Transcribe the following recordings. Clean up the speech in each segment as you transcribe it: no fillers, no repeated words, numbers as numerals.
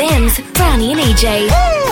FM's Brownie and EJ.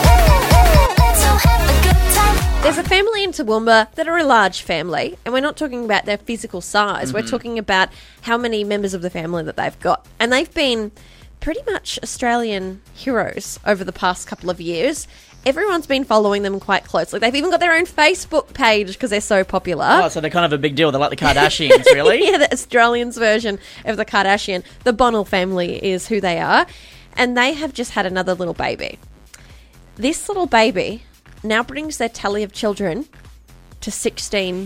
There's a family in Toowoomba that are a large family, and we're not talking about their physical size. We're talking about how many members of the family that they've got. And they've been pretty much Australian heroes over the past couple of years. Everyone's been following them quite closely. They've even got their own Facebook page because they're so popular. Oh, so they're kind of a big deal. They're like the Kardashians, really? Yeah, the Australians' version of the Kardashian. The Bonnell family is who they are. And they have just had another little baby. This little baby now brings their tally of children to 16.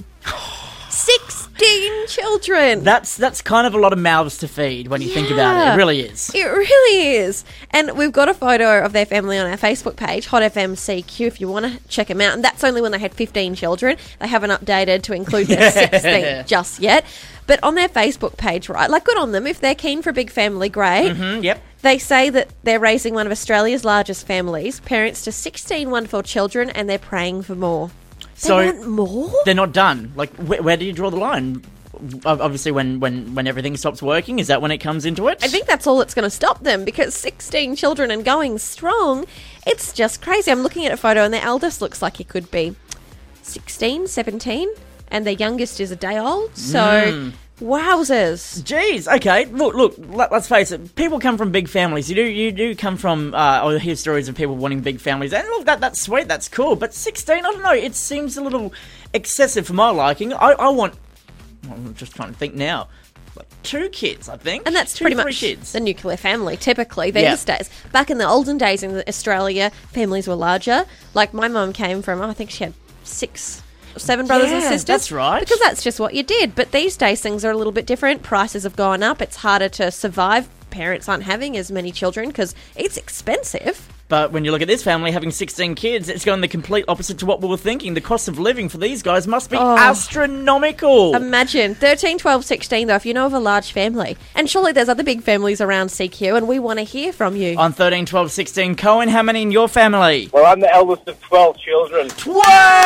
16 children! That's kind of a lot of mouths to feed when you think about it. It really is. It really is. And we've got a photo of their family on our Facebook page, Hot FM CQ, if you want to check them out. And that's only when they had 15 children. They haven't updated to include their 16 just yet. But on their Facebook page, right, like good on them. If they're keen for a big family, great. Yep. They say that they're raising one of Australia's largest families, parents to 16 wonderful children, and they're praying for more. They want more? They're not done. Like, where do you draw the line? Obviously, when everything stops working, is that when it comes into it? I think that's all that's going to stop them, because 16 children and going strong, it's just crazy. I'm looking at a photo, and their eldest looks like he could be 16, 17, and their youngest is a day old. So, wowzers. Jeez, okay. Look, let's face it. People come from big families. You do come from, or hear stories of people wanting big families. And look, that's sweet, that's cool. But 16, I don't know, it seems a little excessive for my liking. I'm just trying to think now. Like 2 kids, I think. And that's pretty much kids. The nuclear family, typically, these days. Back in the olden days in Australia, families were larger. Like, my mum came from, I think she had 6 or 7 brothers and sisters. That's right. Because that's just what you did. But these days, things are a little bit different. Prices have gone up. It's harder to survive. Parents aren't having as many children because it's expensive. But when you look at this family having 16 kids, it's going the complete opposite to what we were thinking. The cost of living for these guys must be astronomical. Imagine. 13, 12, 16, though, if you know of a large family. And surely there's other big families around CQ, and we want to hear from you. On 13, 12, 16, Cohen, how many in your family? Well, I'm the eldest of 12 children. 12!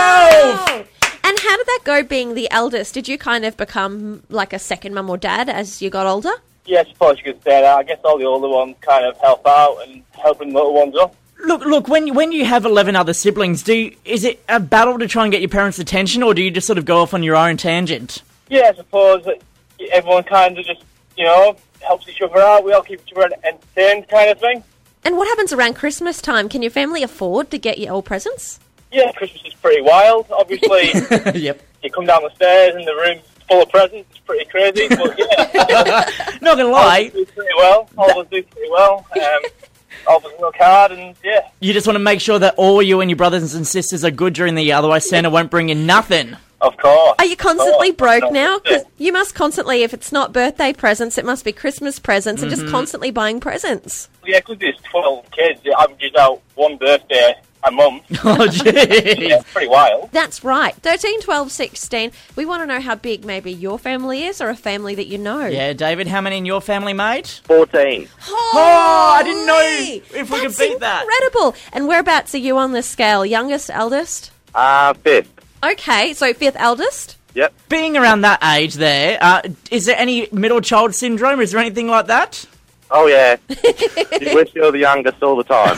And how did that go being the eldest? Did you kind of become like a second mum or dad as you got older? Yeah, I suppose you could say that. I guess all the older ones kind of help out and helping the little ones up. Look. When you have 11 other siblings, is it a battle to try and get your parents' attention, or do you just sort of go off on your own tangent? Yeah, I suppose that everyone kind of just, helps each other out. We all keep each other entertained kind of thing. And what happens around Christmas time? Can your family afford to get you all presents? Yeah, Christmas is pretty wild. Obviously, Yep. You come down the stairs and the room's full of presents. It's pretty crazy, but yeah. Not gonna lie. All of us do pretty well. All of us work hard, and yeah. You just want to make sure that all you and your brothers and sisters are good during the year, otherwise Santa won't bring in nothing. Of course. Are you constantly broke now? Because you must constantly, if it's not birthday presents, it must be Christmas presents, and just constantly buying presents. Yeah, because there's 12 kids, it averages out one birthday a month. Oh, jeez. Yeah, it's pretty wild. That's right. 13, 12, 16. We want to know how big maybe your family is, or a family that you know. Yeah, David, how many in your family, mate? 14. Oh, I didn't know if we could beat that. Incredible. And whereabouts are you on the scale? Youngest, eldest? 5th. Okay, so 5th eldest? Yep. Being around that age there, is there any middle child syndrome? Is there anything like that? Oh, yeah. You wish you were the youngest all the time.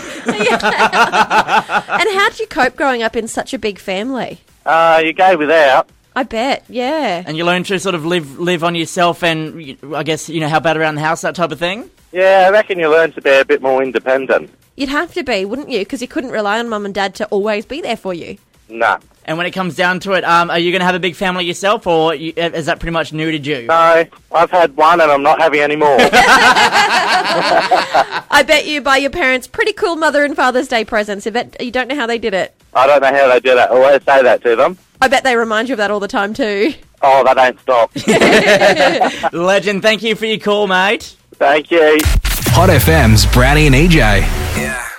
And how did you cope growing up in such a big family? You go without. I bet, yeah. And you learn to sort of live on yourself and, I guess, help out around the house, that type of thing? Yeah, I reckon you learn to be a bit more independent. You'd have to be, wouldn't you? Because you couldn't rely on mum and dad to always be there for you. Nah. And when it comes down to it, are you going to have a big family yourself, or is that pretty much neutered you? No, I've had one and I'm not having any more. I bet you buy your parents pretty cool Mother and Father's Day presents. I bet you don't know how they did it. I don't know how they did it. I always say that to them. I bet they remind you of that all the time too. Oh, they don't stop. Legend, thank you for your call, mate. Thank you. Hot FM's Brownie and EJ. Yeah.